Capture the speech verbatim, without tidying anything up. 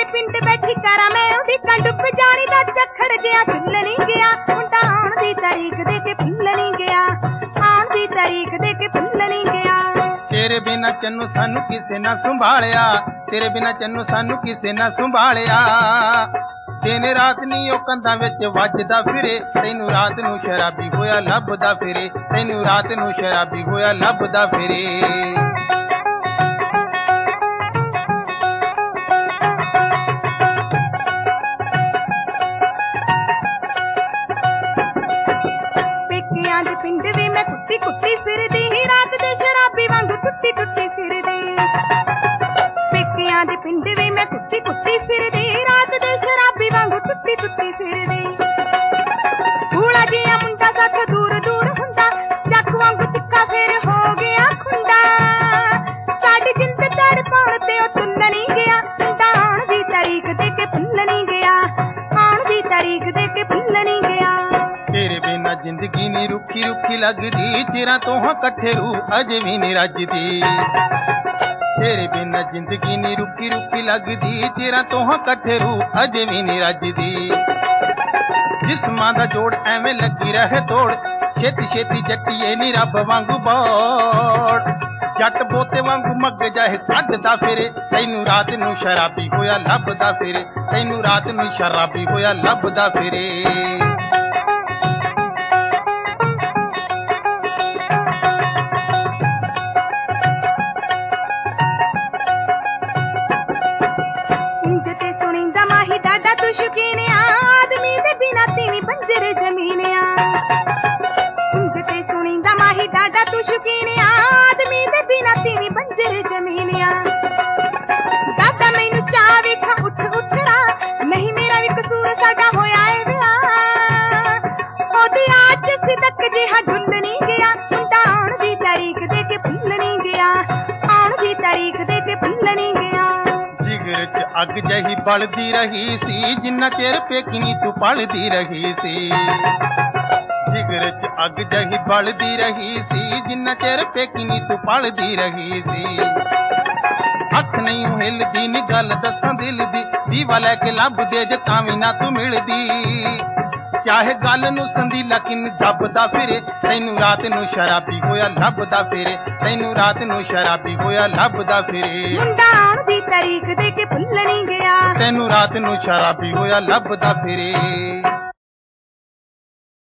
तेरे पिंड बैठी करा मैं उदी डुब जानी दा झक्खड़ गया झुल नहीं गया मुंडा आउण दी तारीख दे के भुल नहीं गया आउण दी तारीख दे के भुल नहीं गया। तेरे बिना चन्नू सानू किसे ना संभालिया तेरे बिना चन्नू सानू किसे ना संभालिया दिन रात नी ओ कंधां विच वजदा फिरे तैनू रात नू शराबी होया लभदा फिरे तैनू रात नू शराबी होया लभदा फिरे। पेकियां दे पिंड वी मैं कुट्टी कुट्टी फिरदी ही रात दे शराबी वांगू टुट्टी टुट्टी फिरदी पेकियां दे पिंड वी मैं कुट्टी कुट्टी फिरदी रात दे शराबी वांगू टुट्टी टुट्टी फिरदी। भूला जिहा मुंडा साथ दूर दूर हुंदा जख वांगू तिक्का फेर हो गया खुंडा साडी जिंद तड़ पाउण ते ओ तुल नहीं गया मुंडा आउण दी तारीख दे के भुल नहीं गया आउण दी तारीख दे के भुल नहीं गया। तेरे बिना जिंदगी नी रुखी रुखी लगदी चिरां तोहां कट्ठे रू अजे भी नी रजदी तेरे बिना जिंदगी नी रुखी रुखी लगदी चिरां तोहां कट्ठे रू अजे भी नी रजदी। जिस्मां दा जोड़ एवें लगी रहे तोड़ छेती छेती जट्टीए नी रब वांगू बोड़ जट बोते वांगू मग जाए कढदा फिरे तैनू रात नू शराबी होया लभदा फिरे तैनू रात नू शराबी होया लभदा फिरे। माही डाडा तू शौकीन आदमी दे बिना तीनी बंजर जमीन ते सुनींदा माही डाडा तू शौकीन आदमी दे बिना तीनी बंजर जमीन दादा मैनू चा वेखा उठ उठना नहीं मेरा भी कसूर साडा होया है विआह ओदी आच सिदक जिहा ढुल नहीं गया मुंडा आउण दी तारीख दे के भुल नहीं गया आउण दी तारीख दे के भुल नहीं गया। जिगर च अग जही बलदी रही सी जिन्ना चेर पेकिनी तू पलदी रही सी जिगर च अग जही बलदी रही सी जिन्ना चेर पेकिनी तू पलदी रही सी। अख नहीं हिलदी नी गल दसां दिल दी दीवा लैके लभ दे जे तां वी ना तू मिलदी चाहे गल नू संदीला किन दबदा फिरे तैनू रात नू शराबी होया लभदा फिरे तैनू रात नू शराबी होया लभदा फिरे। मुंडा आउण दी तारीख दे के भुल नहीं गया तैनू रात नू शराबी होया लभदा फिरे।